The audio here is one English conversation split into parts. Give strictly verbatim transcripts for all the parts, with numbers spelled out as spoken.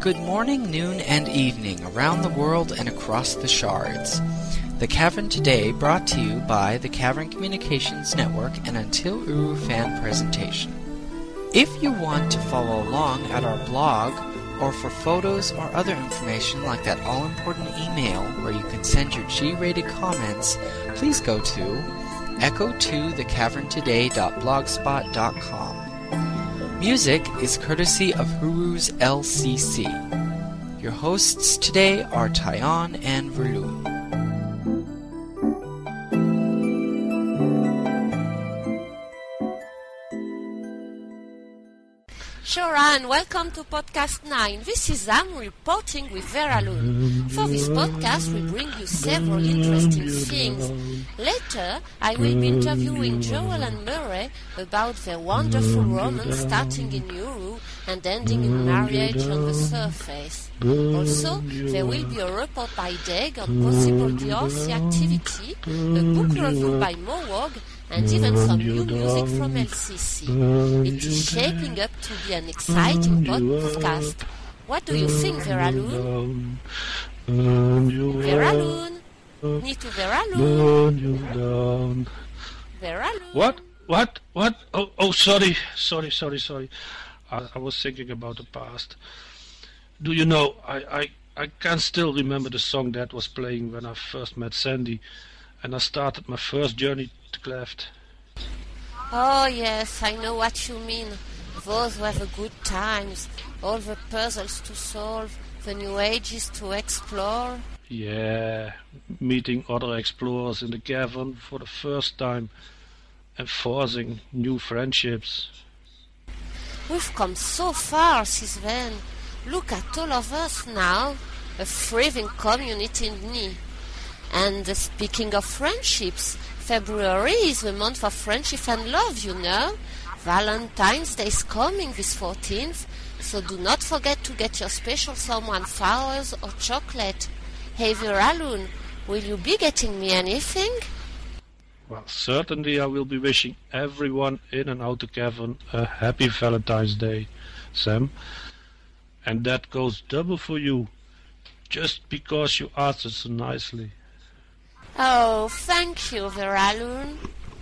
Good morning, noon, and evening around the world and across the shards. The Cavern Today brought to you by the Cavern Communications Network and Until Uru fan presentation. If you want to follow along at our blog, or for photos or other information like that all-important email where you can send your G-rated comments, please go to echo two the cavern today dot blogspot dot com. Music is courtesy of Huru's L C C. Your hosts today are Tyon and Verloon. Sure, and welcome to Podcast nine. This is Am reporting with Veraloon. For this podcast, we bring you several interesting things. Later, I will be interviewing Joel and Murray about their wonderful romance starting in Uru and ending in marriage on the surface. Also, there will be a report by Deg on possible D R C activity, a book review by Mowog, and even some new music from L C C. It is shaping up to be an exciting podcast. What do you think, Veraloon? Veraloon? Need to Veraloon? Veraloon? What? What? What? Oh, oh, sorry, sorry, sorry, sorry. I, I was thinking about the past. Do you know, I, I, I can still remember the song that was playing when I first met Sandy, and I started my first journey to Cleft. Oh yes, I know what you mean. Those were the good times. All the puzzles to solve, the new ages to explore. Yeah, meeting other explorers in the cavern for the first time and forging new friendships. We've come so far since then. Look at all of us now, a thriving community in Ni. And uh, speaking of friendships, February is the month of friendship and love, you know. Valentine's Day is coming this fourteenth, so do not forget to get your special someone flowers or chocolate. Hey Veraloon, will you be getting me anything? Well, certainly I will be wishing everyone in and out the cavern a happy Valentine's Day, Sam. And that goes double for you, just because you asked it so nicely. Oh, thank you, Veraloon.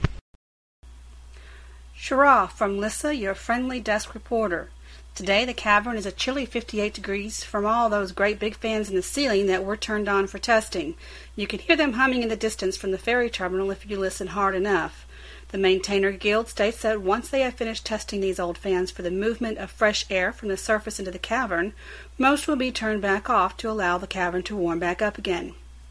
Shara from Lissa, your friendly desk reporter. Today the cavern is a chilly fifty-eight degrees from all those great big fans in the ceiling that were turned on for testing. You can hear them humming in the distance from the ferry terminal if you listen hard enough. The Maintainer Guild states that once they have finished testing these old fans for the movement of fresh air from the surface into the cavern, most will be turned back off to allow the cavern to warm back up again.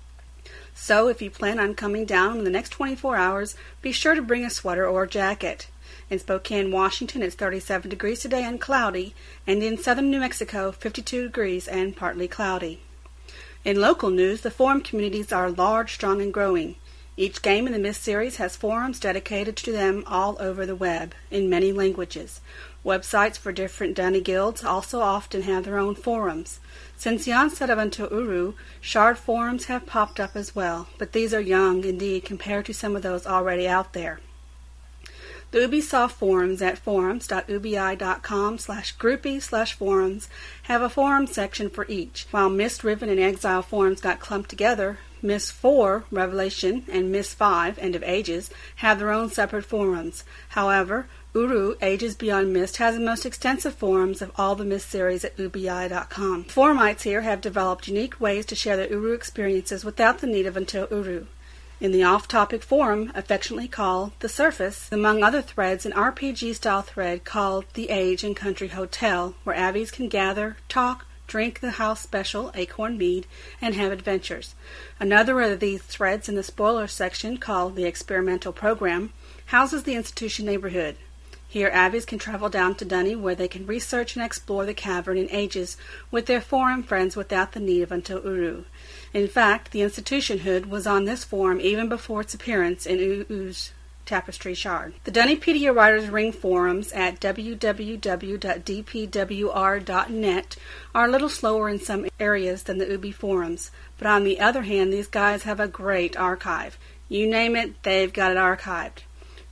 So if you plan on coming down in the next twenty-four hours, be sure to bring a sweater or a jacket. In Spokane, Washington, it's thirty-seven degrees today and cloudy, and in southern New Mexico, fifty-two degrees and partly cloudy. In local news, the forum communities are large, strong, and growing. Each game in the Myst series has forums dedicated to them all over the web, in many languages. Websites for different Dunny guilds also often have their own forums. Since the onset of Until Uru, shard forums have popped up as well, but these are young indeed compared to some of those already out there. The Ubisoft forums at forums.ubi.com slash groupie slash forums have a forum section for each. While Myst, Riven, and Exile forums got clumped together, Myst four, Revelation, and Myst five, End of Ages, have their own separate forums. However, Uru, Ages Beyond Myst, has the most extensive forums of all the Myst series at ubi dot com. Forumites here have developed unique ways to share their Uru experiences without the need of Until Uru. In the off-topic forum, affectionately called The Surface, among other threads, an R P G-style thread called The Age and Country Hotel, where Abbeys can gather, talk, drink the house special, Acorn Mead, and have adventures. Another of these threads in the spoiler section, called The Experimental Program, houses the Institution neighborhood. Here, Abbeys can travel down to Dunny, where they can research and explore the cavern in Ages with their forum friends without the need of Until Uru. In fact, the Institution hood was on this forum even before its appearance in Uru's Tapestry Shard. The Dunnypedia Writers Ring forums at w w w dot d p w r dot net are a little slower in some areas than the Ubi forums, but on the other hand, these guys have a great archive. You name it, they've got it archived.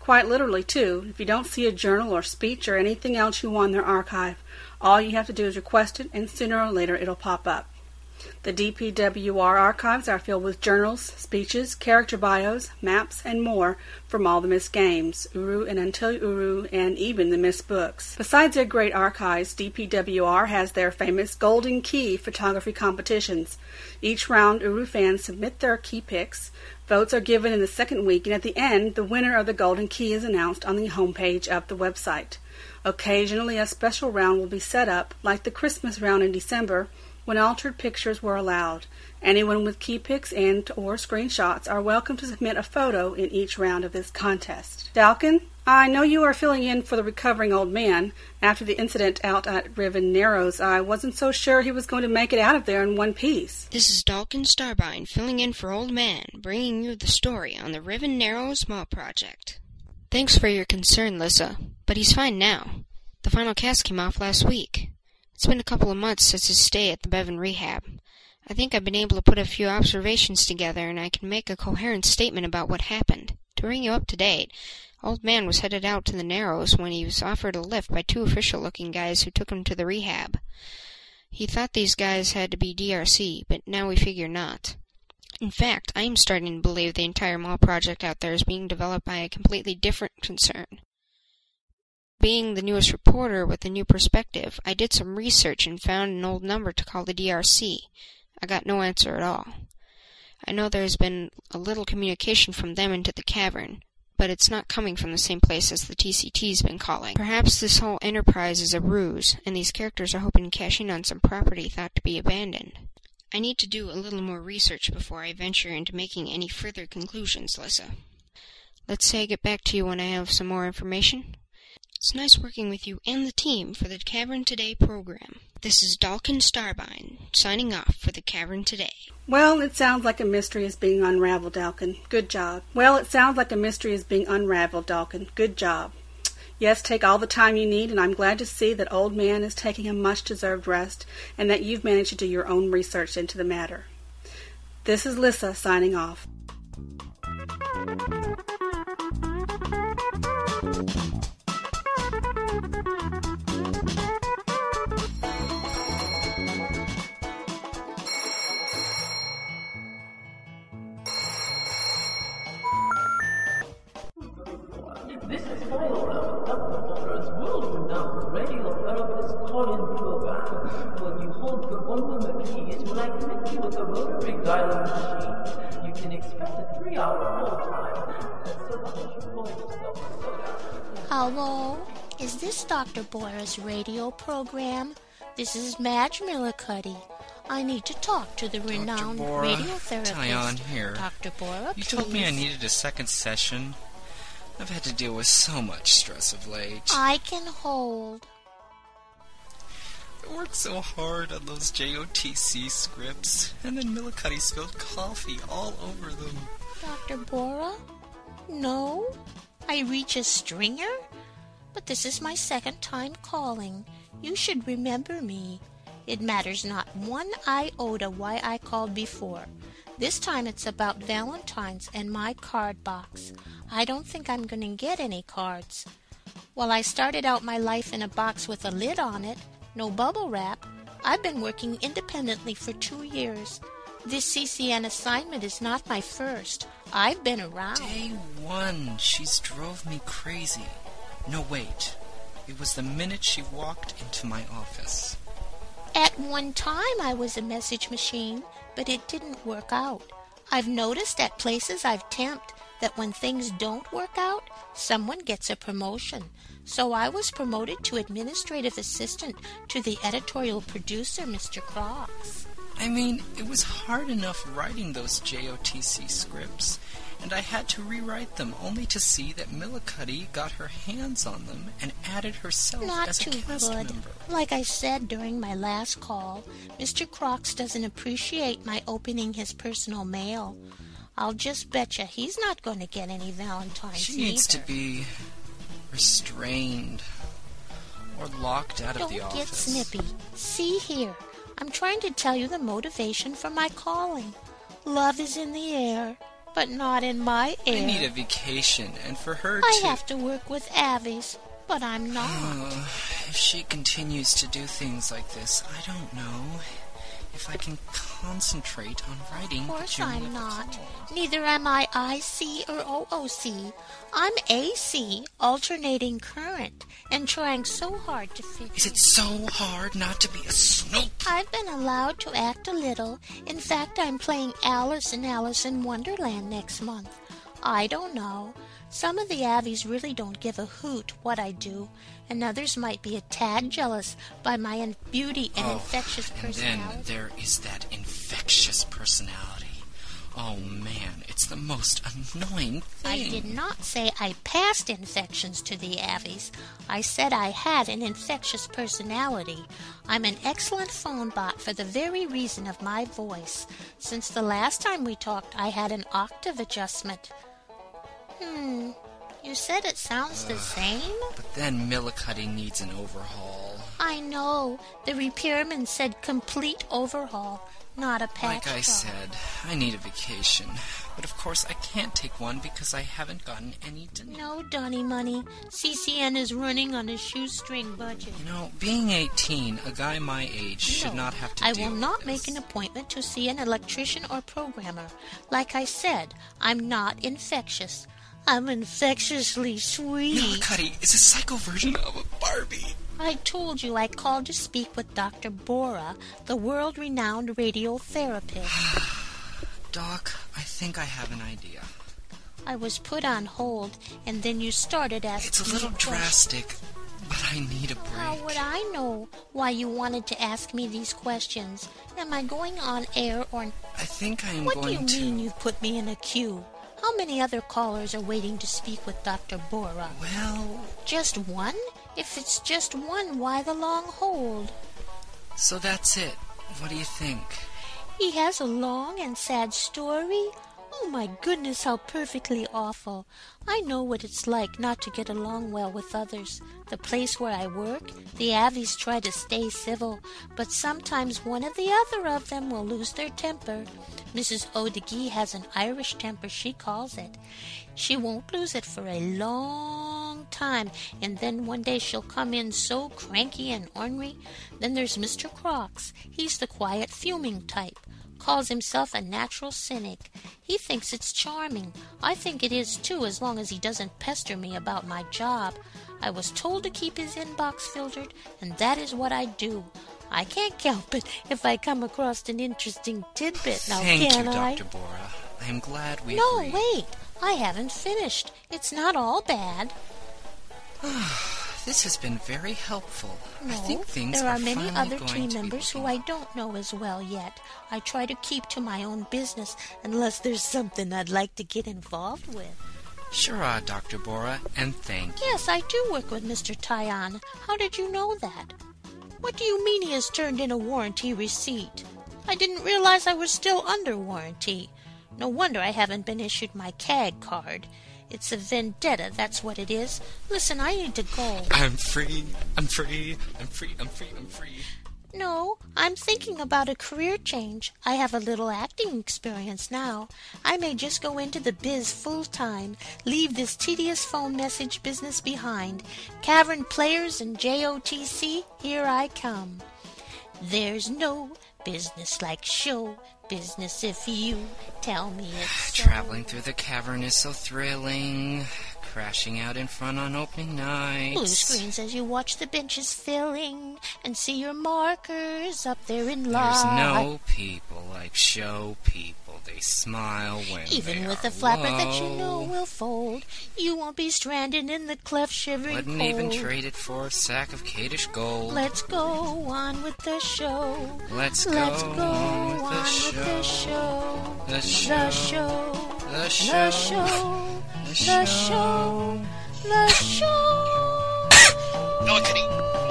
Quite literally, too. If you don't see a journal or speech or anything else you want in their archive, all you have to do is request it, and sooner or later it'll pop up. The D P W R archives are filled with journals, speeches, character bios, maps, and more from all the missed games, Uru and Until Uru, and even the missed books. Besides their great archives, D P W R has their famous Golden Key photography competitions. Each round, Uru fans submit their key picks. Votes are given in the second week, and at the end, the winner of the Golden Key is announced on the homepage of the website. Occasionally, a special round will be set up, like the Christmas round in December, when altered pictures were allowed. Anyone with key pics and or screenshots are welcome to submit a photo in each round of this contest. Dalkin, I know you are filling in for the recovering old man. After the incident out at Riven Narrows, I wasn't so sure he was going to make it out of there in one piece. This is Dalkin Starbine, filling in for Old Man, bringing you the story on the Riven Narrows Mall Project. Thanks for your concern, Lissa, but he's fine now. The final cast came off last week. It's been a couple of months since his stay at the Bevan Rehab. I think I've been able to put a few observations together, and I can make a coherent statement about what happened. To bring you up to date, Old Man was headed out to the Narrows when he was offered a lift by two official-looking guys who took him to the rehab. He thought these guys had to be D R C, but now we figure not. In fact, I am starting to believe the entire mall project out there is being developed by a completely different concern. Being the newest reporter with a new perspective, I did some research and found an old number to call the D R C. I got no answer at all. I know there's been a little communication from them into the cavern, but it's not coming from the same place as the T C T's been calling. Perhaps this whole enterprise is a ruse, and these characters are hoping to cash in on some property thought to be abandoned. I need to do a little more research before I venture into making any further conclusions, Lissa. Let's say I get back to you when I have some more information. It's nice working with you and the team for the Cavern Today program. This is Dalkin Starbine, signing off for the Cavern Today. Well, it sounds like a mystery is being unraveled, Dalkin. Good job. Well, it sounds like a mystery is being unraveled, Dalkin. Good job. Yes, take all the time you need, and I'm glad to see that Old Man is taking a much-deserved rest, and that you've managed to do your own research into the matter. This is Lissa signing off. This is Viola, Doctor Potter's world-renowned radio therapist call-in program. When you hold the one-number keys, when I connect you with a rotary dialing machine, you can expect a three-hour hold time. So why don't you call yourself soda? Hello? Is this Doctor Bora's radio program? This is Madge Millicuddy. I need to talk to the Doctor renowned Bora, radiotherapist. Tyon here. Doctor Bora, You please. told me I needed a second session. I've had to deal with so much stress of late. I can hold. I worked so hard on those J O T C scripts, and then Millicuddy spilled coffee all over them. Doctor Bora? No? I reach a stringer? But this is my second time calling. You should remember me. It matters not one iota why I called before. This time it's about Valentine's and my card box. I don't think I'm going to get any cards. Well, I started out my life in a box with a lid on it, no bubble wrap. I've been working independently for two years. This C C N assignment is not my first. I've been around. Day one, she's drove me crazy. No, wait. It was the minute she walked into my office. At one time I was a message machine, but it didn't work out. I've noticed at places I've temped that when things don't work out, someone gets a promotion. So I was promoted to administrative assistant to the editorial producer, Mister Crocs. I mean, it was hard enough writing those J O T C scripts, and I had to rewrite them only to see that Millicuddy got her hands on them and added herself Not as a too cast good. member. Like I said during my last call, Mister Crocs doesn't appreciate my opening his personal mail. I'll just betcha he's not going to get any Valentines She needs to either. be restrained or locked out Don't of the get office. snippy. See here, I'm trying to tell you the motivation for my calling. Love is in the air. but not in my I air. need a vacation, and for her I to... have to work with Avies, but I'm not. Uh, if she continues to do things like this, I don't know if I can concentrate on writing Of course June I'm of the not. Cloud. Neither am I I C or O O C. I'm A C, alternating current, and trying so hard to fit Is in. it so hard not to be a snoop? I've been allowed to act a little. In fact, I'm playing Alice in Alice in Wonderland next month. I don't know. Some of the Avies really don't give a hoot what I do, and others might be a tad jealous by my in- beauty and Oh, infectious and personality. then there is that infectious personality. Oh man, it's the most annoying thing. I did not say I passed infections to the Avies. I said I had an infectious personality. I'm an excellent phone bot for the very reason of my voice. Since the last time we talked, I had an octave adjustment. Hmm, you said it sounds the same? But then Millicuddy needs an overhaul. I know. The repairman said complete overhaul, not a patch Like I job. said, I need a vacation. But of course I can't take one because I haven't gotten any to... No, Donny Money. C C N is running on a shoestring budget. You know, being eighteen, a guy my age should No, not have to I deal will with not this. make an appointment to see an electrician or programmer. Like I said, I'm not infectious. I'm infectiously sweet. Millicuddy is a psycho version of a Barbie. I told you I called to speak with Doctor Bora, the world-renowned radiotherapist. Doc, I think I have an idea. I was put on hold, and then you started asking It's a little me questions. drastic, but I need a break. How would I know why you wanted to ask me these questions? Am I going on air or... I think I am What do going you to... mean you've put me in a queue? How many other callers are waiting to speak with Doctor Bora? Well, Just one? If it's just one, why the long hold? so that's it. What do you think? He has a long and sad story? Oh my goodness, how perfectly awful. I know what it's like not to get along well with others. The place where I work, the Avies try to stay civil, but sometimes one or the other of them will lose their temper. Missus O'Degee has an Irish temper, she calls it. She won't lose it for a long time, and then one day she'll come in so cranky and ornery. Then there's Mister Crocs. He's the quiet, fuming type. Calls himself a natural cynic. He thinks it's charming. I think it is too, as long as he doesn't pester me about my job. I was told to keep his inbox filtered, and that is what I do. I can't help it if I come across an interesting tidbit, now Thank can you, I? Doctor Bora. I am glad we No, agreed. wait. I haven't finished. It's not all bad. This has been very helpful. No, I think things there are, are many finally other going team to be members who looking I don't know as well yet. I try to keep to my own business unless there's something I'd like to get involved with. Sure, uh, Doctor Bora, and thank you. Yes, I do work with Mister Tyan. How did you know that? What do you mean he has turned in a warranty receipt? I didn't realize I was still under warranty. No wonder I haven't been issued my C A G card. It's a vendetta, that's what it is. Listen, I need to go. I'm free. I'm free. I'm free. I'm free. I'm free. No, I'm thinking about a career change. I have a little acting experience now. I may just go into the biz full time, leave this tedious phone message business behind. Cavern Players and J O T C, here I come. There's no business like show business if you tell me it's so. Traveling through the cavern is so thrilling. Crashing out in front on opening nights. Blue screens as you watch the benches filling and see your markers up there in line. There's no people like show people. They smile when Even they with are a flapper that you low. know will fold, you won't be stranded in the cleft shivering Wouldn't cold. even trade it for a sack of Kadish gold. Let's go on with the show. Let's Let's go go on with on the with the show. The The show. show. The The show. show. The The show. show. The show. Millicuddy,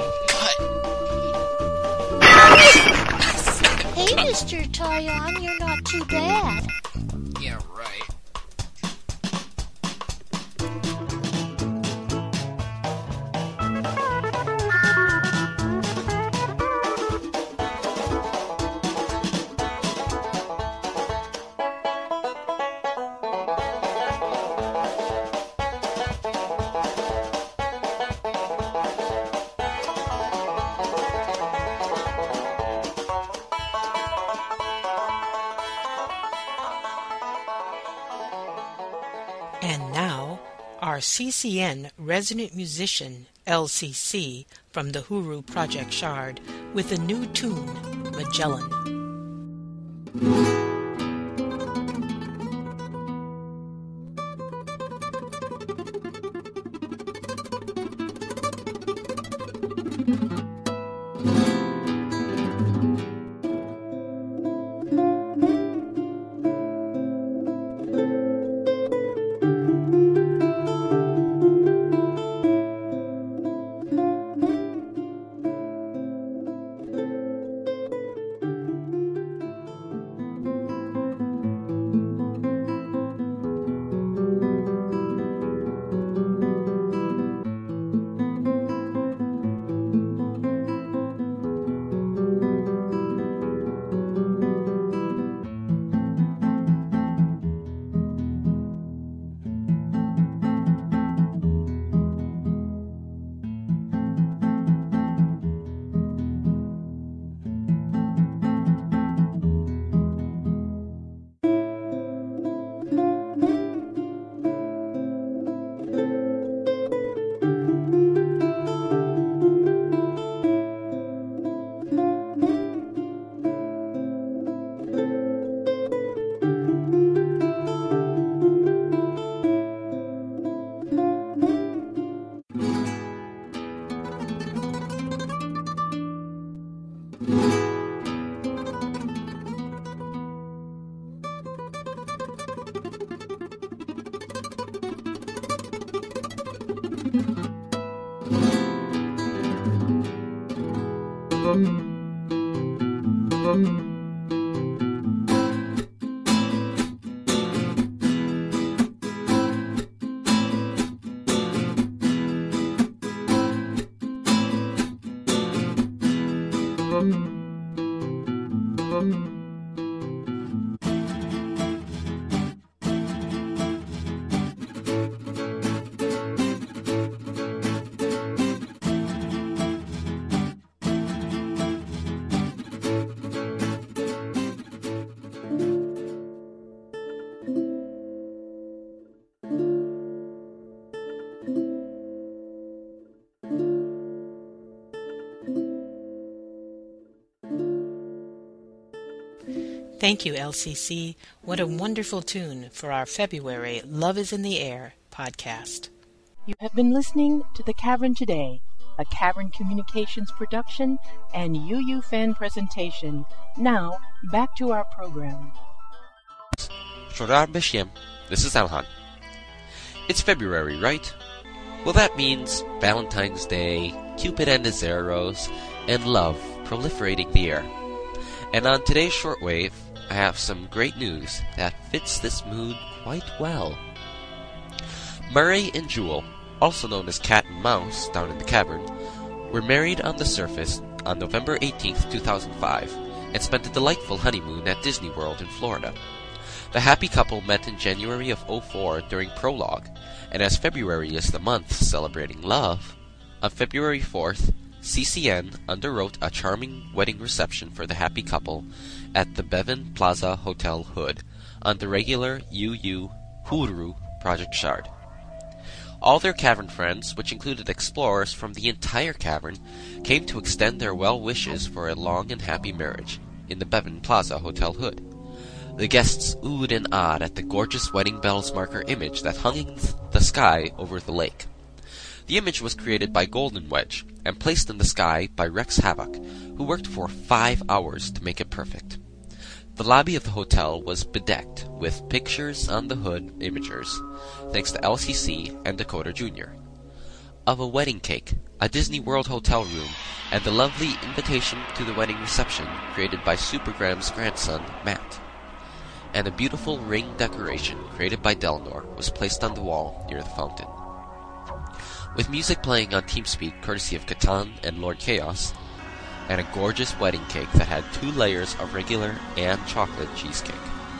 cut. Hey, Mister Tyan, you're not too bad. Yeah, right. our C C N resident musician, L C C, from the Huru Project Shard, with a new tune, Magellan. Thank you, L C C. What a wonderful tune for our February Love is in the Air podcast. You have been listening to The Cavern Today, a Cavern Communications production and U U fan presentation. Now, back to our program. Shrodar Bashim, this is Alhan. It's February, right? Well, that means Valentine's Day, Cupid and his arrows, and love proliferating the air. And on today's shortwave, I have some great news that fits this mood quite well. Murray and Jewel, also known as Cat and Mouse down in the cavern, were married on the surface on November eighteenth, two thousand five, and spent a delightful honeymoon at Disney World in Florida. The happy couple met in January of oh four during Prologue, and as February is the month celebrating love, on February fourth, C C N underwrote a charming wedding reception for the happy couple at the Bevan Plaza Hotel Hood on the regular U U Huru Project Shard. All their cavern friends, which included explorers from the entire cavern, came to extend their well wishes for a long and happy marriage in the Bevan Plaza Hotel Hood. The guests oohed and ahed at the gorgeous wedding bells marker image that hung in the sky over the lake. The image was created by Golden Wedge and placed in the sky by Rex Havoc, who worked for five hours to make it perfect. The lobby of the hotel was bedecked with pictures on the hood imagers, thanks to L C C and Dakota Junior Of a wedding cake, a Disney World hotel room, and the lovely invitation to the wedding reception created by Supergram's grandson, Matt. And a beautiful ring decoration created by Delnor was placed on the wall near the fountain. With music playing on TeamSpeak courtesy of Catan and Lord Chaos, and a gorgeous wedding cake that had two layers of regular and chocolate cheesecake.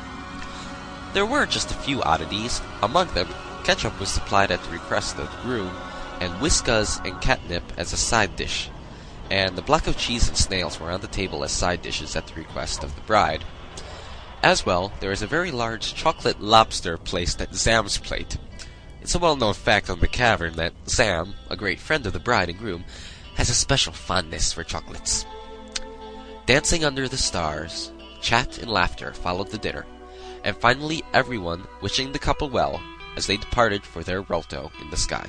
There were just a few oddities. Among them, ketchup was supplied at the request of the groom, and whiskas and catnip as a side dish, and the block of cheese and snails were on the table as side dishes at the request of the bride. As well, there is a very large chocolate lobster placed at Zam's plate. It's a well-known fact on the Cavern that Sam, a great friend of the bride and groom, has a special fondness for chocolates. Dancing under the stars, chat and laughter followed the dinner, and finally everyone wishing the couple well as they departed for their grotto in the sky.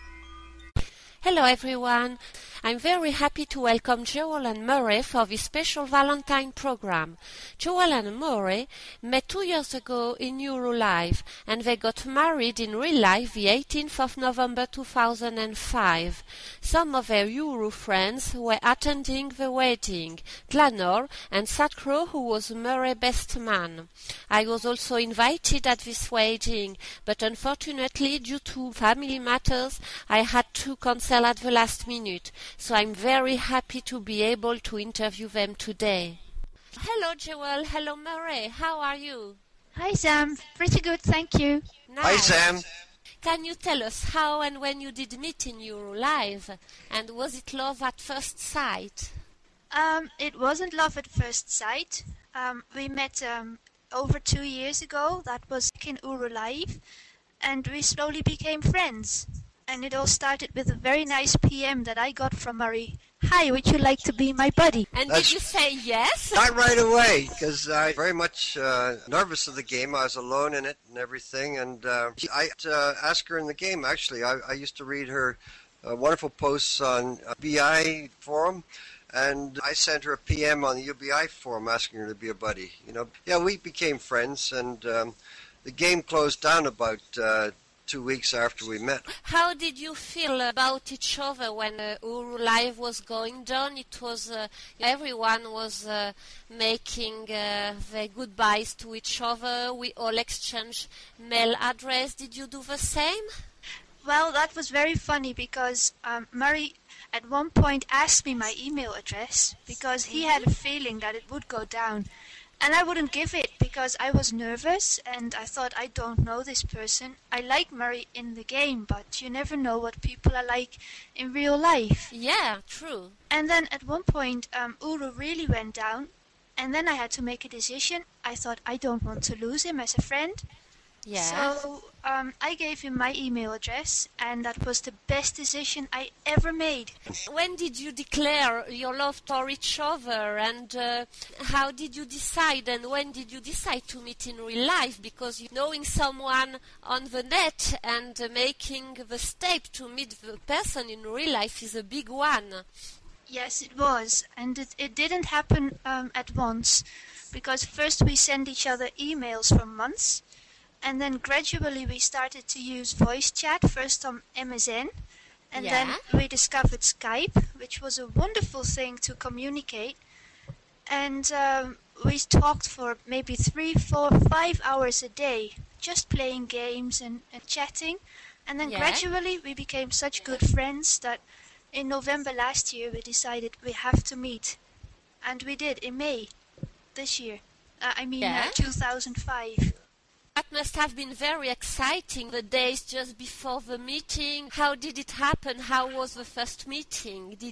Hello everyone. I'm very happy to welcome Joel and Murray for this special Valentine program. Joel and Murray met two years ago in Euro Live, and they got married in real life the eighteenth of November two thousand five. Some of their Euro friends were attending the wedding, Glanor and Sacro, who was Murray's best man. I was also invited at this wedding, but unfortunately, due to family matters, I had to cancel at the last minute. So I'm very happy to be able to interview them today. Hello, Joel. Hello, Murray. How are you? Hi, Sam. Pretty good, thank you. Nice. Hi, Sam. Can you tell us how and when you did meet in Euro Live? And was it love at first sight? Um, it wasn't love at first sight. Um, we met um, over two years ago. That was in Euro Live. And we slowly became friends. And it all started with a very nice P M that I got from Murray. Hi, would you like to be my buddy? And That's did you say yes? Not right away, because I was very much uh, nervous of the game. I was alone in it and everything. And uh, I uh, asked her in the game, actually. I, I used to read her uh, wonderful posts on uh, B I forum. And I sent her a P M on the U B I forum asking her to be a buddy. You know, yeah, we became friends. And um, the game closed down about... Uh, two weeks after we met. How did you feel about each other when uh, Euro Live was going down? It was uh, everyone was uh, making uh, their goodbyes to each other. We all exchanged mail address. Did you do the same? Well, that was very funny because um, Murray at one point asked me my email address because he had a feeling that it would go down. And I wouldn't give it because I was nervous and I thought, I don't know this person. I like Murray in the game, but you never know what people are like in real life. Yeah, true. And then at one point, um, Uru really went down. And then I had to make a decision. I thought, I don't want to lose him as a friend. Yeah. So um, I gave him my email address, and that was the best decision I ever made. When did you declare your love for each other, and uh, how did you decide, and when did you decide to meet in real life? Because knowing someone on the net and uh, making the step to meet the person in real life is a big one. Yes, it was, and it, it didn't happen um, at once, because first we sent each other emails for months. And then gradually we started to use voice chat, first on M S N, and yeah. then we discovered Skype, which was a wonderful thing to communicate. And um, we talked for maybe three, four, five hours a day, just playing games and, and chatting. And then yeah. gradually we became such good friends that in November last year we decided we have to meet. And we did in May this year. Uh, I mean yeah. uh, two thousand five. That must have been very exciting, the days just before the meeting. How did it happen? How was the first meeting? Did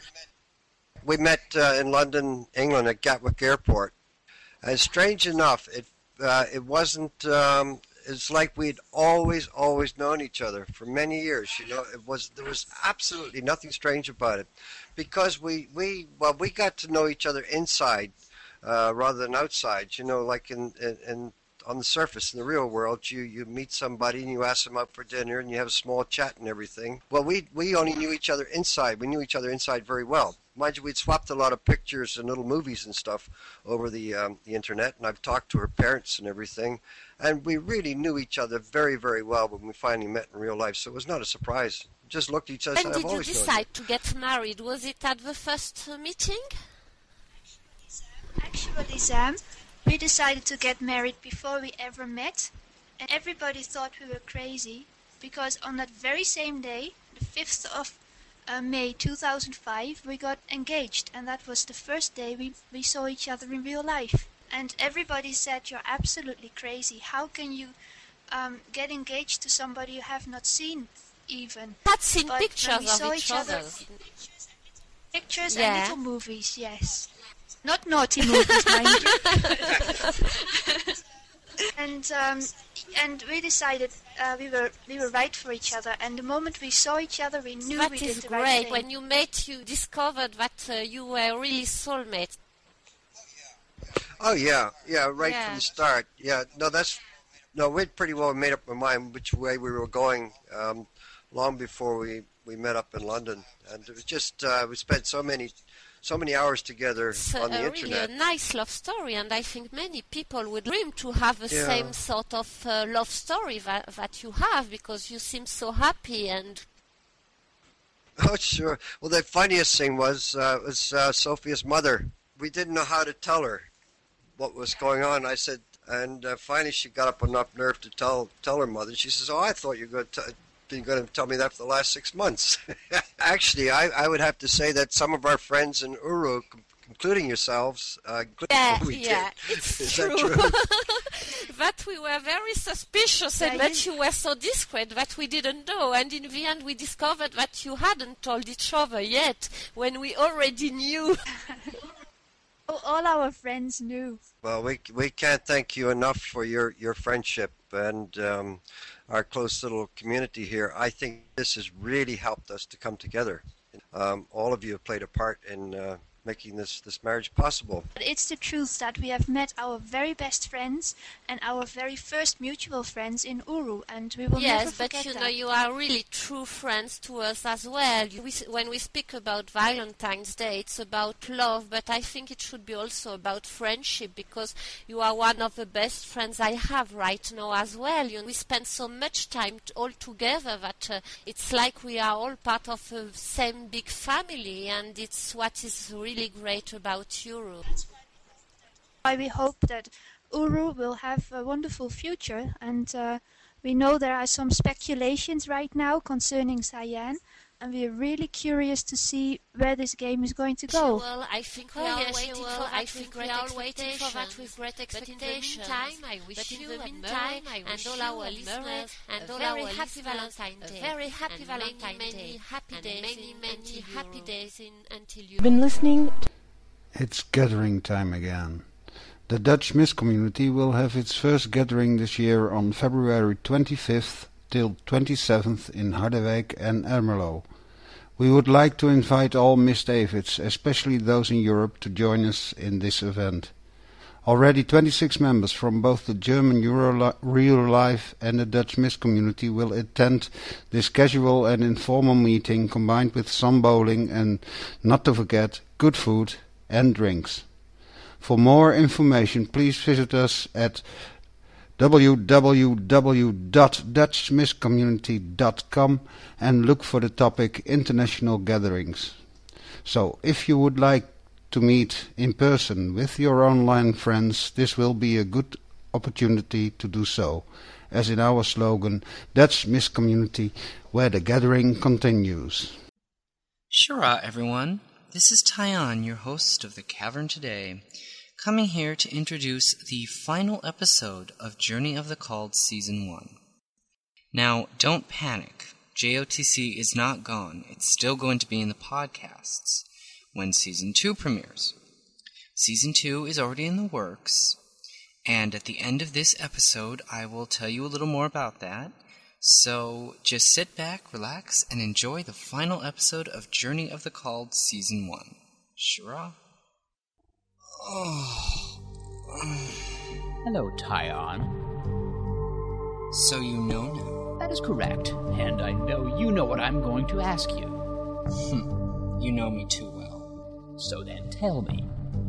We met uh, in London, England, at Gatwick Airport. And strange enough, it uh, it wasn't. Um, it's like we'd always, always known each other for many years. You know, it was there was absolutely nothing strange about it, because we we well we got to know each other inside uh, rather than outside. You know, like in in. in on the surface, in the real world, you, you meet somebody and you ask them out for dinner and you have a small chat and everything. Well, we we only knew each other inside. We knew each other inside very well. Mind you, we'd swapped a lot of pictures and little movies and stuff over the um, the internet, and I've talked to her parents and everything. And we really knew each other very, very well when we finally met in real life, so it was not a surprise. Just looked at each other and said, I've always known you. When did you decide to get married? Was it at the first uh, meeting? Actually, Sam, we decided to get married before we ever met, and everybody thought we were crazy, because on that very same day, the fifth of uh, May two thousand five, we got engaged, and that was the first day we, we saw each other in real life. And everybody said, you're absolutely crazy. How can you um, get engaged to somebody you have not seen even? I've seen but pictures we of saw each each other. other. Pictures yeah. and little movies, yes. Not naughty movies, mind you. And um, and we decided uh, we were we were right for each other. And the moment we saw each other, we knew That we is did the great. right thing. When you met, you discovered that uh, you were really soulmates. Oh yeah, yeah, right Yeah. from the start. Yeah, no, that's no. We'd pretty well made up our mind which way we were going um, long before we, we met up in London, and it was just uh, we spent so many so many hours together It's on the a, really a internet. nice love story, and I think many people would dream to have the Yeah. same sort of uh, love story that, that you have, because you seem so happy and Oh sure. Well, the funniest thing was uh, was uh, Sophia's mother. We didn't know how to tell her what was going on. I said, and uh, finally she got up enough nerve to tell tell her mother. She says, "Oh, I thought you were going to." Been going to tell me that for the last six months. Actually, I, I would have to say that some of our friends in Uru, com- including yourselves, uh, yeah, we yeah, did. it's Is true. that true? That we were very suspicious and Yeah, that you were so discreet that we didn't know, and in the end we discovered that you hadn't told each other yet when we already knew. Oh, all our friends knew. Well, we we can't thank you enough for your, your friendship and um, our close little community here. I think this has really helped us to come together. Um, all of you have played a part in uh, making this, this marriage possible. But it's the truth that we have met our very best friends and our very first mutual friends in Uru, and we will never Yes, but forget you that. know, you are really true friends to us as well. You, we, when we speak about Valentine's Day, it's about love, but I think it should be also about friendship, because you are one of the best friends I have right now as well. You know, we spend so much time t- all together that uh, it's like we are all part of the same big family, and it's what is really great about Uru. Why we hope that Uru will have a wonderful future, and uh, we know there are some speculations right now concerning Cyan, and we are really curious to see where this game is going to go. Well, I think we Oh, are yes, waiting you for will. that I with think great we are waiting for that expectation. with great But in the expectation. meantime, I wish But in you the and meantime, Mary I and wish all you our and listeners Mary and a all very our happy listeners Valentine's a Day. very happy And Valentine's many, Day, many happy and days many, in- many until happy Euro. days in until you. You've been listening to It's gathering time again. The Dutch Miss community will have its first gathering this year on February twenty-fifth till twenty-seventh in Harderwijk and Ermelo. We would like to invite all Miss Davids, especially those in Europe, to join us in this event. Already twenty-six members from both the German Euro Real Life and the Dutch Miss community will attend this casual and informal meeting, combined with some bowling and, not to forget, good food and drinks. For more information, please visit us at w w w dot dutch miss community dot com and look for the topic International Gatherings. So, if you would like to meet in person with your online friends, this will be a good opportunity to do so, as in our slogan, Dutch Miss Community, where the gathering continues. Shura, everyone. This is Tyon, your host of The Cavern Today, coming here to introduce the final episode of Journey of the Called Season one. Now, don't panic. J O T C is not gone. It's still going to be in the podcasts when Season two premieres. Season two is already in the works, and at the end of this episode, I will tell you a little more about that. So just sit back, relax, and enjoy the final episode of Journey of the Called Season one. Shura? Oh. Hello, Tyon. So you know now? That is correct, and I know you know what I'm going to ask you. Hmm. You know me too well. So then tell me.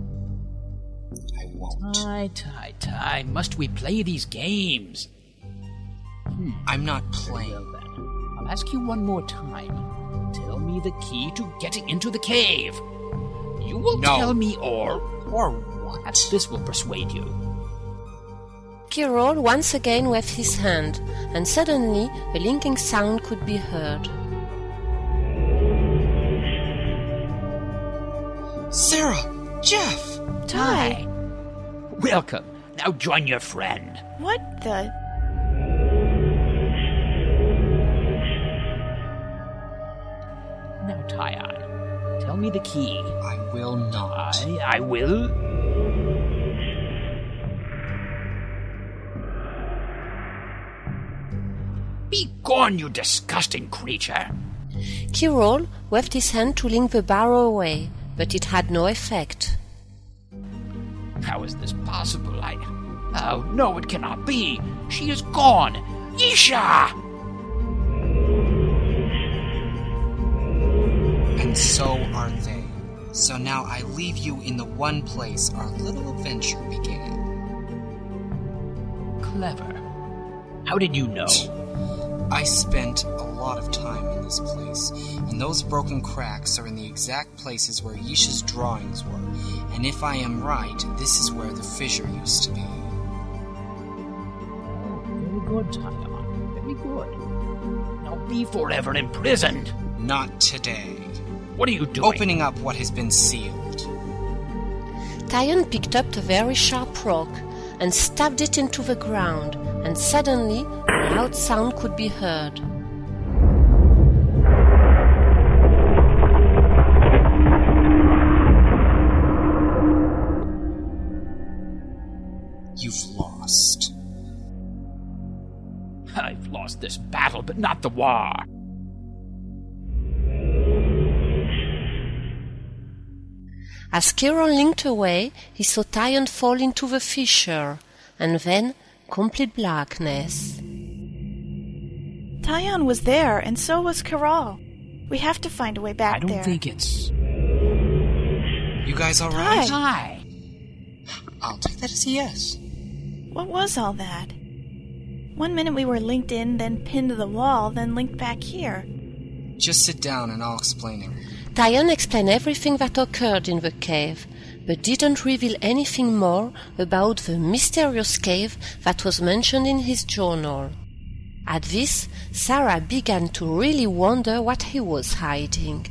I won't. Tai, tai, tai, must we play these games? Hmm. I'm not playing. Well then, I'll ask you one more time. Tell me the key to getting into the cave. You will no. tell me or... Or what? This will persuade you. Kirol once again waved his hand, and suddenly a linking sound could be heard. Sarah! Jeff! Ty! Welcome. Now join your friend. What the... Now, Tyon, tell me the key. I will not. I, I will... Be gone, you disgusting creature! Kirol waved his hand to link the barrow away, but it had no effect. How is this possible? I... Oh, no, it cannot be! She is gone! Yisha! And so are they. So now I leave you in the one place our little adventure began. Clever. How did you know? I spent a lot of time in this place, and those broken cracks are in the exact places where Yisha's drawings were, and if I am right, this is where the fissure used to be. Oh, very good, Tayan. Very good. Now be forever imprisoned. Not today. What are you doing? Opening up what has been sealed. Tayan picked up a very sharp rock and stabbed it into the ground, and suddenly a loud sound could be heard. You've lost. I've lost this battle, but not the war. As Kirol linked away, he saw Tayan fall into the fissure, and then complete blackness. Tayan was there, and so was Kirol. We have to find a way back I don't there. think it's... You guys all right? Hi. I'll take that as a yes. What was all that? One minute we were linked in, then pinned to the wall, then linked back here. Just sit down and I'll explain everything. Tayan explained everything that occurred in the cave, but didn't reveal anything more about the mysterious cave that was mentioned in his journal. At this, Sarah began to really wonder what he was hiding.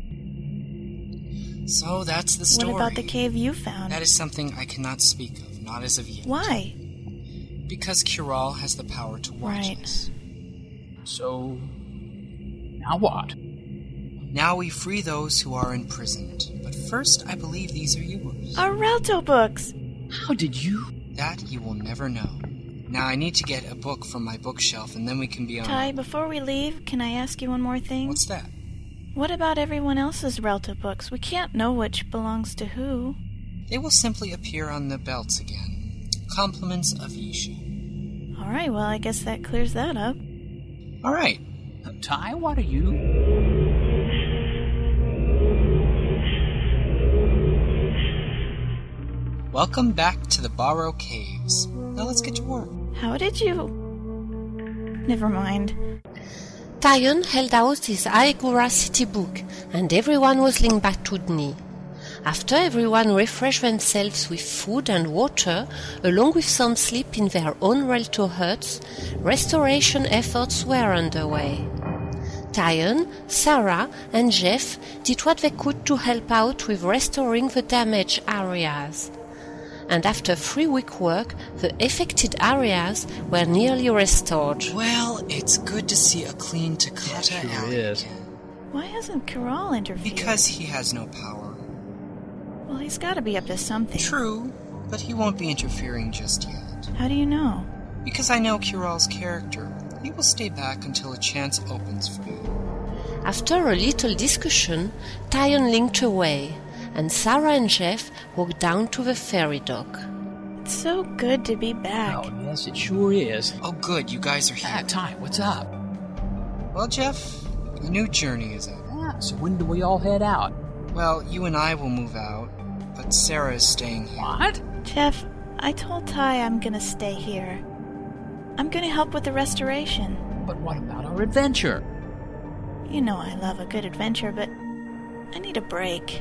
So that's the story. What about the cave you found? That is something I cannot speak of, not as of yet. Why? Because Kirol has the power to watch Right. us. So... now what? Now we free those who are imprisoned. But first, I believe these are yours. Our Relto books! How did you... That you will never know. Now I need to get a book from my bookshelf, and then we can be on... Ty, before we leave, can I ask you one more thing? What's that? What about everyone else's Relto books? We can't know which belongs to who. They will simply appear on the belts again. Compliments of Yisha. All right, well, I guess that clears that up. All right. Ty, what are you... Welcome back to the Barrow Caves. Now let's get to work. How did you... Never mind. Tayan held out his Aegura city book, and everyone was linked back to Dni. After everyone refreshed themselves with food and water, along with some sleep in their own Relto huts, restoration efforts were underway. Tayan, Sarah, and Jeff did what they could to help out with restoring the damaged areas. And after three-week work, the affected areas were nearly restored. Well, it's good to see a clean Takata Sure alley is. again. Why hasn't Kirol interfered? Because he has no power. Well, he's got to be up to something. True, but he won't be interfering just yet. How do you know? Because I know Kirol's character. He will stay back until a chance opens for him. After a little discussion, Tayan linked away, and Sarah and Jeff walked down to the ferry dock. It's so good to be back. Oh, yes, it sure is. Oh, good, you guys are here. Ah, Ty, what's up? Well, Jeff, a new journey is up. Ah, so when do we all head out? Well, you and I will move out, but Sarah is staying here. What? Jeff, I told Ty I'm gonna stay here. I'm gonna help with the restoration. But what about our adventure? You know I love a good adventure, but I need a break.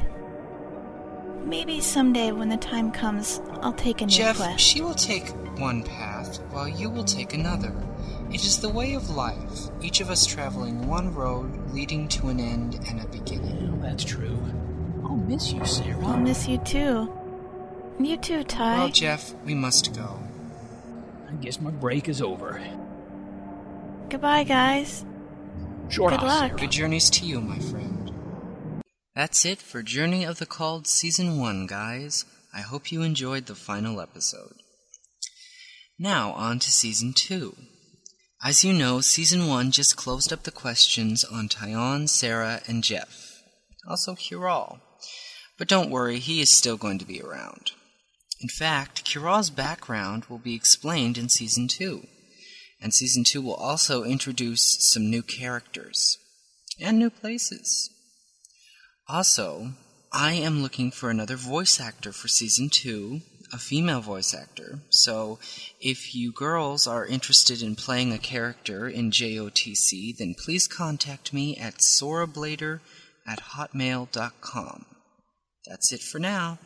Maybe someday when the time comes, I'll take a new Jeff, quest. she will take one path, while you will take another. It is the way of life, each of us traveling one road leading to an end and a beginning. Well, that's true. I'll miss you, Sarah. I'll miss you too. You too, Ty. Well, Jeff, we must go. I guess my break is over. Goodbye, guys. Short Good off, luck. Sarah. Good journeys to you, my friend. That's it for Journey of the Called Season one, guys. I hope you enjoyed the final episode. Now on to Season two. As you know, Season one just closed up the questions on Tyon, Sarah, and Jeff. Also Kiral. But don't worry, he is still going to be around. In fact, Kiral's background will be explained in Season two. And Season two will also introduce some new characters. And new places. Also, I am looking for another voice actor for Season two, a female voice actor. So, if you girls are interested in playing a character in J O T C, then please contact me at sorablader at hotmail dot com. That's it for now.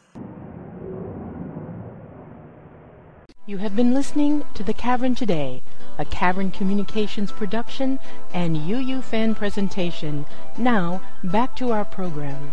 You have been listening to The Cavern Today, a Cavern Communications production and U U fan presentation. Now, back to our program.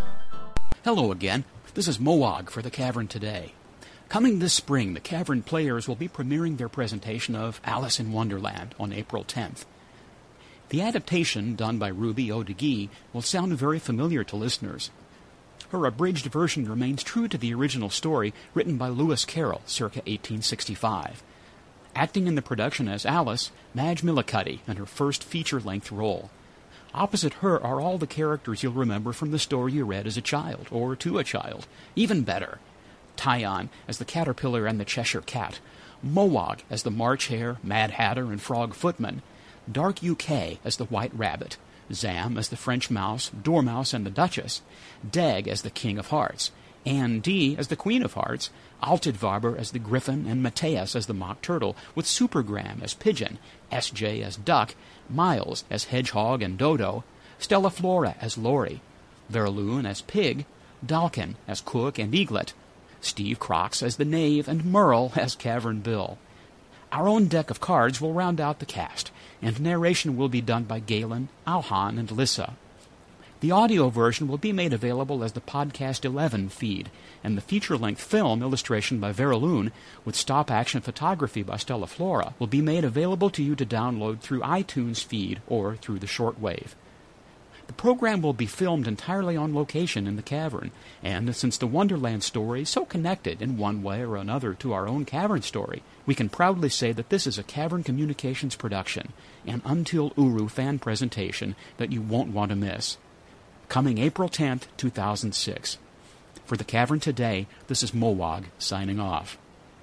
Hello again. This is Moog for The Cavern Today. Coming this spring, the Cavern players will be premiering their presentation of Alice in Wonderland on April tenth. The adaptation, done by Ruby O'Degee, will sound very familiar to listeners. Her abridged version remains true to the original story written by Lewis Carroll, circa eighteen sixty-five. Acting in the production as Alice, Madge Millicuddy, in her first feature-length role. Opposite her are all the characters you'll remember from the story you read as a child, or to a child. Even better. Tyon as the Caterpillar and the Cheshire Cat, Moog as the March Hare, Mad Hatter, and Frog Footman, Dark U K as the White Rabbit, Zam as the French Mouse, Dormouse, and the Duchess, Deg as the King of Hearts, Anne D as the Queen of Hearts, Altidvarber as the Griffin, and Mateus as the Mock Turtle, with Supergram as Pigeon, S J as Duck, Miles as Hedgehog and Dodo, Stella Flora as Lori, Verloon as Pig, Dalkin as Cook and Eaglet, Steve Crox as the Knave, and Merle as Cavern Bill. Our own deck of cards will round out the cast, and narration will be done by Galen, Alhan, and Lissa. The audio version will be made available as the Podcast eleven feed, and the feature-length film illustration by Verloon, with stop-action photography by Stella Flora, will be made available to you to download through iTunes feed or through the shortwave. The program will be filmed entirely on location in the Cavern, and since the Wonderland story is so connected in one way or another to our own Cavern story, we can proudly say that this is a Cavern Communications production, an Until Uru fan presentation that you won't want to miss. Coming April tenth, two thousand six. For The Cavern Today, this is Moog signing off.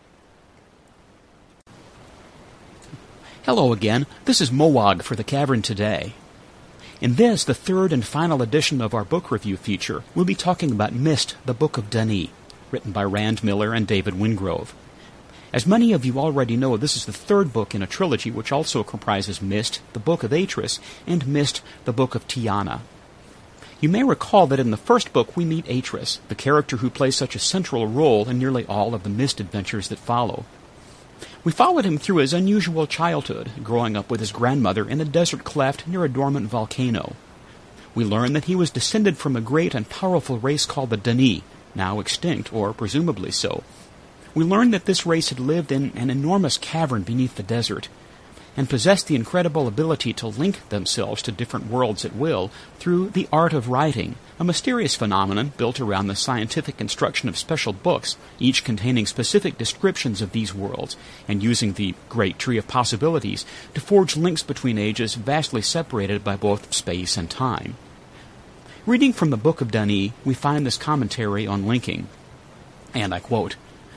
Hello again, this is Moog for The Cavern Today. In this, the third and final edition of our book review feature, we'll be talking about Myst, the Book of Denis, written by Rand Miller and David Wingrove. As many of you already know, this is the third book in a trilogy which also comprises Myst, the Book of Atris, and Myst, the Book of Tiana. You may recall that in the first book we meet Atris, the character who plays such a central role in nearly all of the Myst adventures that follow. We followed him through his unusual childhood, growing up with his grandmother in a desert cleft near a dormant volcano. We learn that he was descended from a great and powerful race called the Denis, now extinct, or presumably so. We learn that this race had lived in an enormous cavern beneath the desert, and possessed the incredible ability to link themselves to different worlds at will through the art of writing, a mysterious phenomenon built around the scientific construction of special books, each containing specific descriptions of these worlds, and using the great tree of possibilities to forge links between ages vastly separated by both space and time. Reading from the Book of Denis, we find this commentary on linking, and I quote,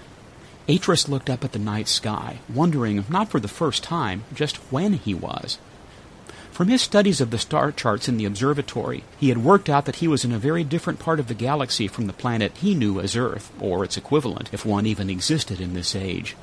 Atris looked up at the night sky, wondering, not for the first time, just when he was. From his studies of the star charts in the observatory, he had worked out that he was in a very different part of the galaxy from the planet he knew as Earth, or its equivalent, if one even existed in this age.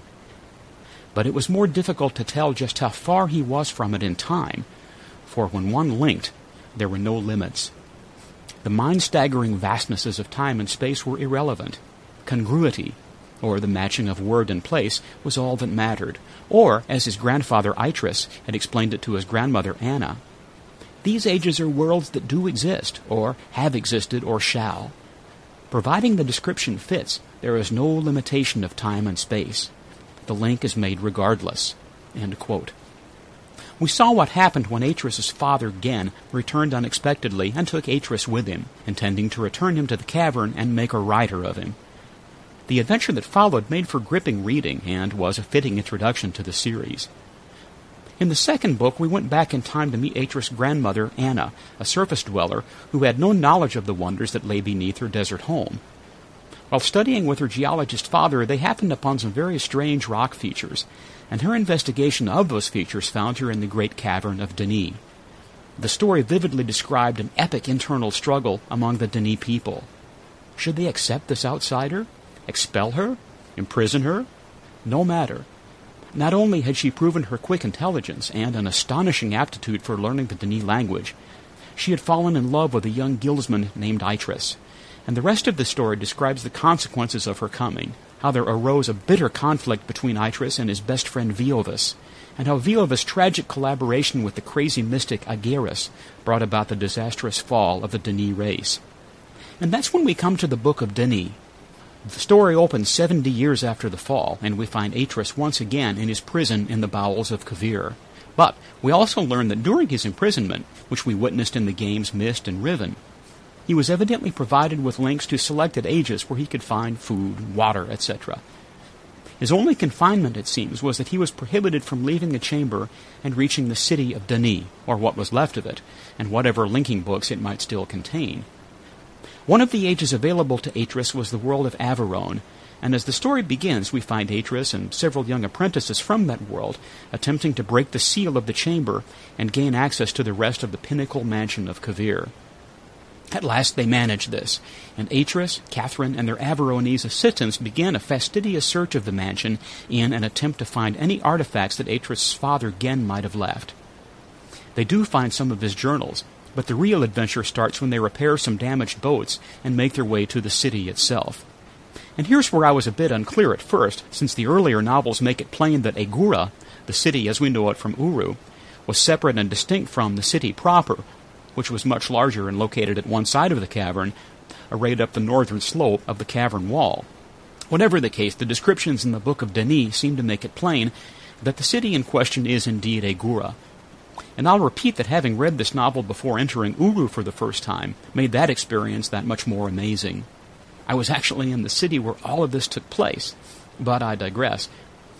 But it was more difficult to tell just how far he was from it in time, for when one linked, there were no limits. The mind-staggering vastnesses of time and space were irrelevant. Congruity, or the matching of word and place, was all that mattered. Or, as his grandfather Atris had explained it to his grandmother Anna, these ages are worlds that do exist, or have existed, or shall. Providing the description fits, there is no limitation of time and space. The link is made regardless. End quote. We saw what happened when Atris' father, Gen, returned unexpectedly and took Atris with him, intending to return him to the cavern and make a writer of him. The adventure that followed made for gripping reading and was a fitting introduction to the series. In the second book, we went back in time to meet Atris' grandmother, Anna, a surface dweller who had no knowledge of the wonders that lay beneath her desert home. While studying with her geologist father, they happened upon some very strange rock features, and her investigation of those features found her in the great cavern of Denis. The story vividly described an epic internal struggle among the Denis people. Should they accept this outsider? Expel her? Imprison her? No matter. Not only had she proven her quick intelligence and an astonishing aptitude for learning the Denis language, she had fallen in love with a young guildsman named Itris, and the rest of the story describes the consequences of her coming, how there arose a bitter conflict between Itris and his best friend Viovis, and how Viovis' tragic collaboration with the crazy mystic Ageris brought about the disastrous fall of the Denis race. And that's when we come to the Book of Denis. The story opens seventy years after the fall, and we find Atris once again in his prison in the bowels of Kavir. But we also learn that during his imprisonment, which we witnessed in the games Myst and Riven, he was evidently provided with links to selected ages where he could find food, water, et cetera. His only confinement, it seems, was that he was prohibited from leaving the chamber and reaching the city of Denis, or what was left of it, and whatever linking books it might still contain. One of the ages available to Atris was the world of Averone, and as the story begins, we find Atris and several young apprentices from that world attempting to break the seal of the chamber and gain access to the rest of the pinnacle mansion of Kavir. At last they managed this, and Atris, Catherine, and their Averonese assistants began a fastidious search of the mansion in an attempt to find any artifacts that Atris' father Gen might have left. They do find some of his journals, but the real adventure starts when they repair some damaged boats and make their way to the city itself. And here's where I was a bit unclear at first, since the earlier novels make it plain that Agura, the city as we know it from Uru, was separate and distinct from the city proper, which was much larger and located at one side of the cavern, arrayed up the northern slope of the cavern wall. Whatever the case, the descriptions in the Book of Denis seem to make it plain that the city in question is indeed Agura. And I'll repeat that having read this novel before entering Uru for the first time made that experience that much more amazing. I was actually in the city where all of this took place, but I digress.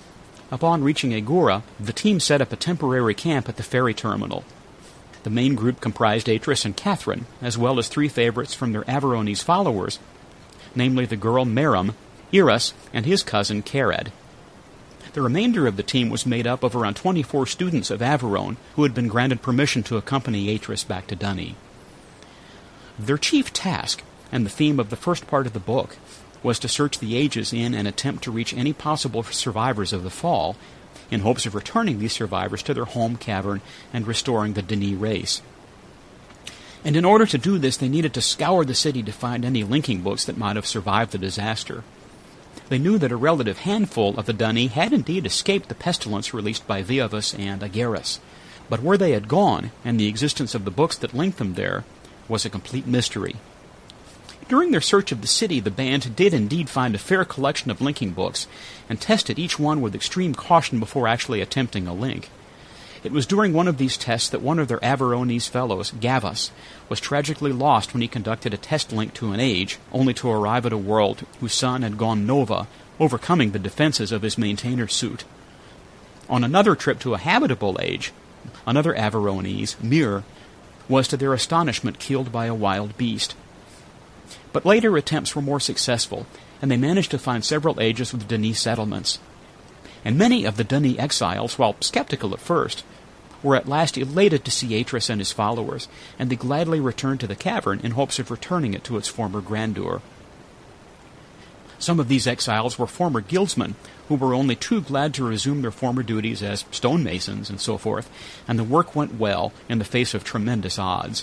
Upon reaching Agura, the team set up a temporary camp at the ferry terminal. The main group comprised Atris and Catherine, as well as three favorites from their Averonese followers, namely the girl Merim, Iras, and his cousin Kared. The remainder of the team was made up of around twenty-four students of Averone who had been granted permission to accompany Atris back to Denis. Their chief task, and the theme of the first part of the book, was to search the ages in an attempt to reach any possible survivors of the fall, in hopes of returning these survivors to their home cavern and restoring the Denis race. And in order to do this, they needed to scour the city to find any linking books that might have survived the disaster. They knew that a relative handful of the Denis had indeed escaped the pestilence released by Viovis and Ageris, but where they had gone, and the existence of the books that linked them there, was a complete mystery. During their search of the city, the band did indeed find a fair collection of linking books, and tested each one with extreme caution before actually attempting a link. It was during one of these tests that one of their Averonese fellows, Gavas, was tragically lost when he conducted a test link to an age, only to arrive at a world whose sun had gone nova, overcoming the defenses of his maintainer suit. On another trip to a habitable age, another Averonese, Mir, was to their astonishment killed by a wild beast. But later attempts were more successful, and they managed to find several ages with Denis settlements. And many of the Denis exiles, while skeptical at first, were at last elated to see Atris and his followers, and they gladly returned to the cavern in hopes of returning it to its former grandeur. Some of these exiles were former guildsmen, who were only too glad to resume their former duties as stonemasons and so forth, and the work went well in the face of tremendous odds.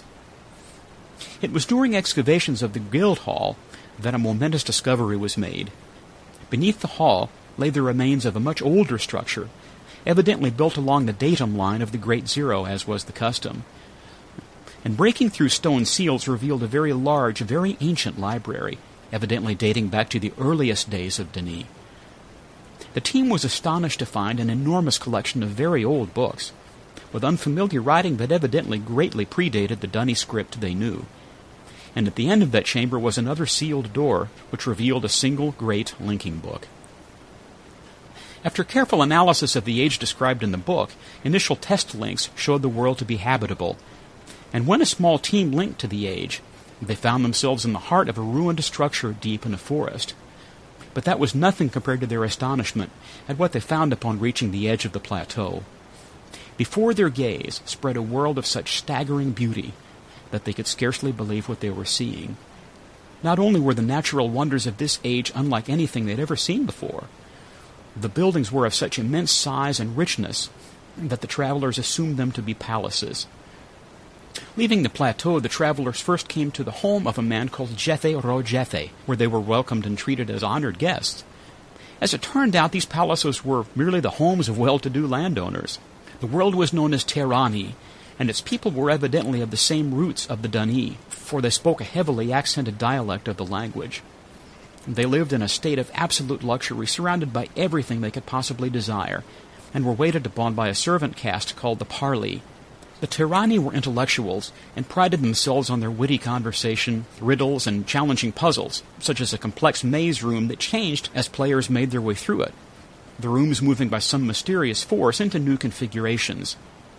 It was during excavations of the guild hall that a momentous discovery was made. Beneath the hall lay the remains of a much older structure, evidently built along the datum line of the Great Zero, as was the custom. And breaking through stone seals revealed a very large, very ancient library, evidently dating back to the earliest days of Denis. The team was astonished to find an enormous collection of very old books, with unfamiliar writing that evidently greatly predated the Denis script they knew. And at the end of that chamber was another sealed door, which revealed a single great linking book. After careful analysis of the age described in the book, initial test links showed the world to be habitable. And when a small team linked to the age, they found themselves in the heart of a ruined structure deep in a forest. But that was nothing compared to their astonishment at what they found upon reaching the edge of the plateau. Before their gaze spread a world of such staggering beauty that they could scarcely believe what they were seeing. Not only were the natural wonders of this age unlike anything they'd ever seen before, the buildings were of such immense size and richness that the travelers assumed them to be palaces. Leaving the plateau, the travelers first came to the home of a man called Jethe Ro Jethe, where they were welcomed and treated as honored guests. As it turned out, these palaces were merely the homes of well-to-do landowners. The world was known as Terani, and its people were evidently of the same roots of the Dani, for they spoke a heavily accented dialect of the language. They lived in a state of absolute luxury, surrounded by everything they could possibly desire, and were waited upon by a servant caste called the Parli. The Terani were intellectuals, and prided themselves on their witty conversation, riddles, and challenging puzzles, such as a complex maze room that changed as players made their way through it, the rooms moving by some mysterious force into new configurations.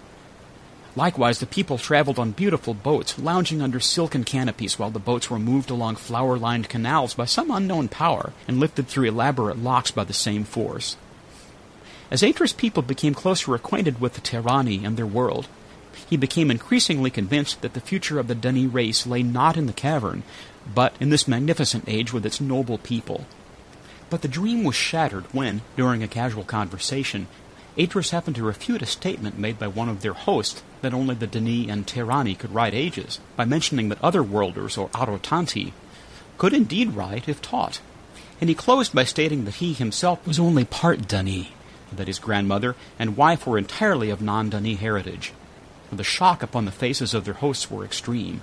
Likewise, the people traveled on beautiful boats, lounging under silken canopies while the boats were moved along flower-lined canals by some unknown power and lifted through elaborate locks by the same force. As Atris' people became closer acquainted with the Terani and their world, he became increasingly convinced that the future of the Dani race lay not in the cavern, but in this magnificent age with its noble people. But the dream was shattered when, during a casual conversation, Atris happened to refute a statement made by one of their hosts that only the Dani and Terani could write ages, by mentioning that other worlders, or Arotanti, could indeed write if taught. And he closed by stating that he himself was only part Dani, that his grandmother and wife were entirely of non-Dani heritage. The shock upon the faces of their hosts were extreme.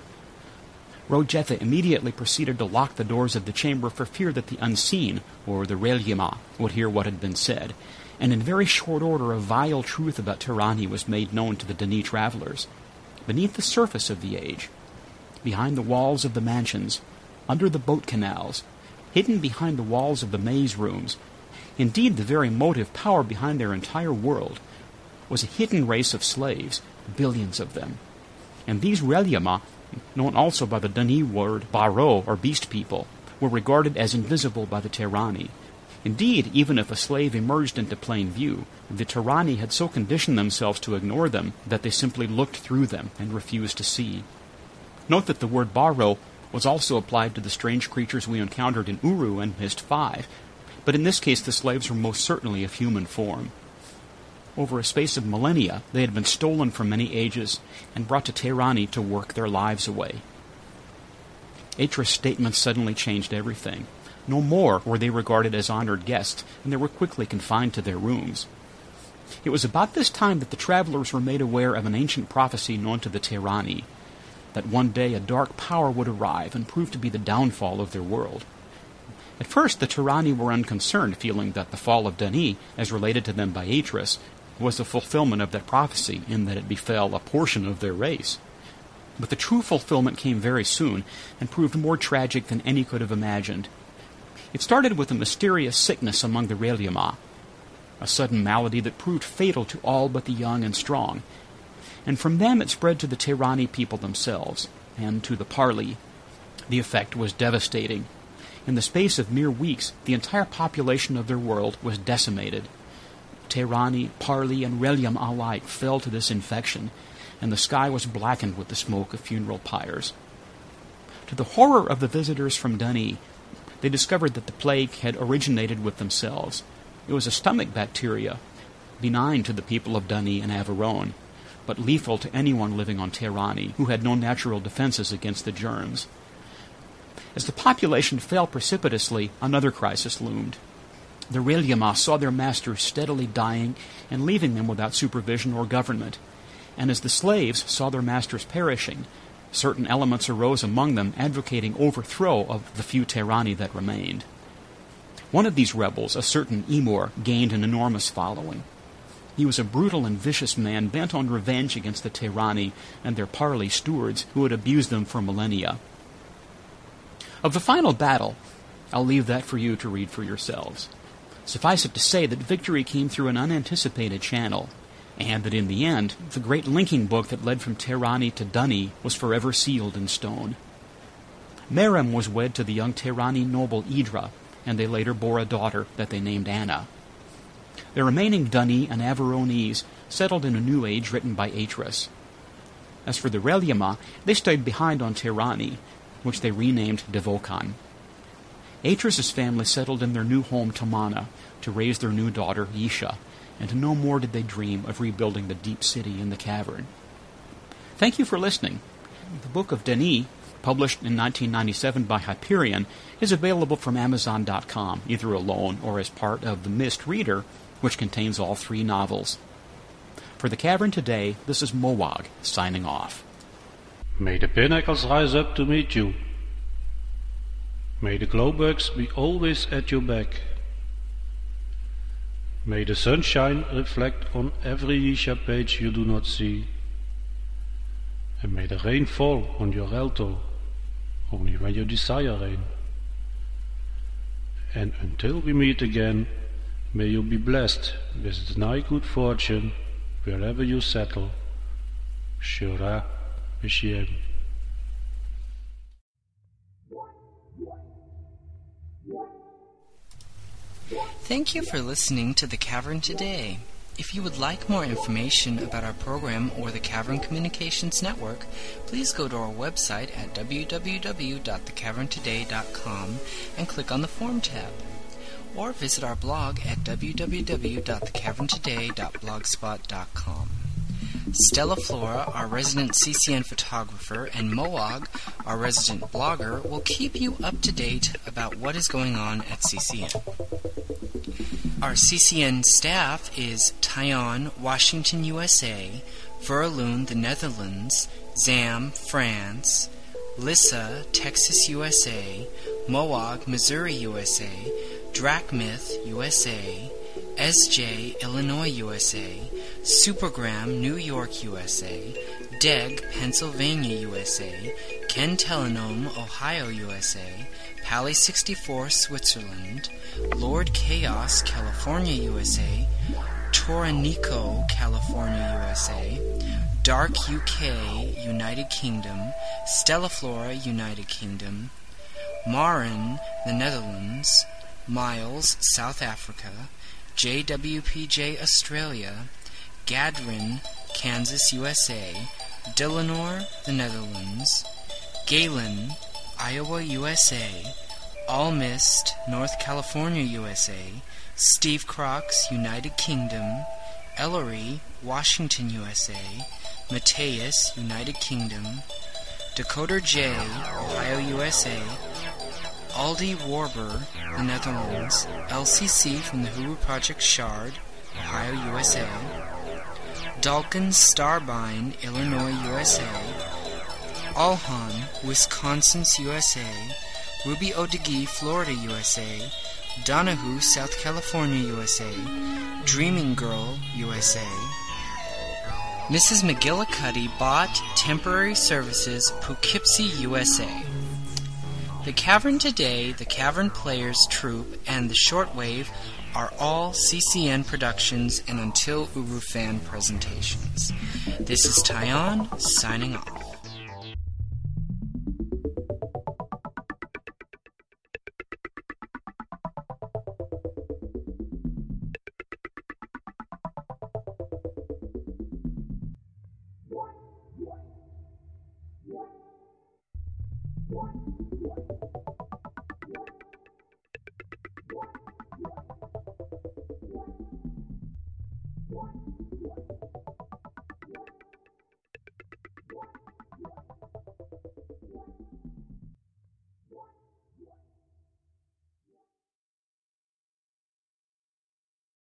Ro Jethe immediately proceeded to lock the doors of the chamber for fear that the unseen, or the Relyema, would hear what had been said, and in very short order a vile truth about Terani was made known to the Dani travelers. Beneath the surface of the age, behind the walls of the mansions, under the boat canals, hidden behind the walls of the maze rooms, indeed the very motive power behind their entire world, was a hidden race of slaves, billions of them. And these Relyema, known also by the Dani word Baro, or beast people, were regarded as invisible by the Terani. Indeed, even if a slave emerged into plain view, the Terani had so conditioned themselves to ignore them that they simply looked through them and refused to see. Note that the word Baro was also applied to the strange creatures we encountered in Uru and Mist five, but in this case the slaves were most certainly of human form. Over a space of millennia, they had been stolen from many ages and brought to Terani to work their lives away. Atris' statements suddenly changed everything. No more were they regarded as honored guests, and they were quickly confined to their rooms. It was about this time that the travelers were made aware of an ancient prophecy known to the Terani, that one day a dark power would arrive and prove to be the downfall of their world. At first, the Terani were unconcerned, feeling that the fall of Dani, as related to them by Atris, was the fulfillment of that prophecy, in that it befell a portion of their race. But the true fulfillment came very soon, and proved more tragic than any could have imagined. It started with a mysterious sickness among the Relyema, a sudden malady that proved fatal to all but the young and strong, and from them it spread to the Terani people themselves, and to the Parli. The effect was devastating. In the space of mere weeks, the entire population of their world was decimated. Terani, Parli, and Relyem alike fell to this infection, and the sky was blackened with the smoke of funeral pyres. To the horror of the visitors from Dani, they discovered that the plague had originated with themselves. It was a stomach bacteria, benign to the people of Dani and Averone, but lethal to anyone living on Terani who had no natural defenses against the germs. As the population fell precipitously, another crisis loomed. The Relyema saw their masters steadily dying and leaving them without supervision or government, and as the slaves saw their masters perishing, certain elements arose among them advocating overthrow of the few Terani that remained. One of these rebels, a certain Emor, gained an enormous following. He was a brutal and vicious man bent on revenge against the Terani and their Parli stewards who had abused them for millennia. Of the final battle, I'll leave that for you to read for yourselves. Suffice it to say that victory came through an unanticipated channel, and that in the end, the great linking book that led from Tehrani to Dunny was forever sealed in stone. Merem was wed to the young Tehrani noble Idra, and they later bore a daughter that they named Anna. The remaining Dunny and Averonese settled in a new age written by Atris. As for the Reliama, they stayed behind on Tehrani, which they renamed Devokan. Atris's family settled in their new home Tamana to raise their new daughter Yisha, and no more did they dream of rebuilding the deep city in the cavern. Thank you for listening. The Book of Denis, published in nineteen ninety-seven by Hyperion, is available from Amazon dot com, either alone or as part of the Mist Reader, which contains all three novels. For the Cavern Today, this is Moag, signing off. May the pinnacles rise up to meet you. May the glowbugs be always at your back. May the sunshine reflect on every Yisha page you do not see. And may the rain fall on your alto, only when you desire rain. And until we meet again, may you be blessed with the nigh good fortune wherever you settle. Shura B'Shem. Thank you for listening to The Cavern Today. If you would like more information about our program or the Cavern Communications Network, please go to our website at w w w dot the cavern today dot com and click on the Forum tab. Or visit our blog at w w w dot the cavern today dot blogspot dot com. Stella Flora, our resident C C N photographer, and Moag, our resident blogger, will keep you up to date about what is going on at C C N. Our C C N staff is Tyon, Washington, U S A, Verloon, the Netherlands, Zam, France, Lissa, Texas, U S A, Moag, Missouri, U S A, Drachmyth, U S A, S J, Illinois, U S A, Supergram, New York, U S A, Deg, Pennsylvania, U S A, Ken Telenome, Ohio, U S A, Pally sixty-four, Switzerland, Lord Chaos, California, U S A, Toranico, California, U S A, Dark U K, United Kingdom, Stellaflora, United Kingdom, Marin, the Netherlands, Miles, South Africa, J W P J, Australia, Gadrin, Kansas, U S A, Dillenor, the Netherlands, Galen, Iowa, U S A, Allmist, North California, U S A, Steve Crocs, United Kingdom, Ellery, Washington, U S A, Mateus, United Kingdom, Dakota J, Ohio, U S A, Aldi Warber, the Netherlands, L C C from the Huru Project Shard, Ohio, U S A, Dawkins Starbine, Illinois, U S A, Alhan, Wisconsin, U S A, Ruby Odigi, Florida, U S A, Donahue, South California, U S A, Dreaming Girl, U S A, Missus McGillicuddy bought temporary services, Poughkeepsie, U S A. The Cavern Today, the Cavern Players Troupe, and the Shortwave are all C C N productions and Until Uru fan presentations. This is Tyon, signing off.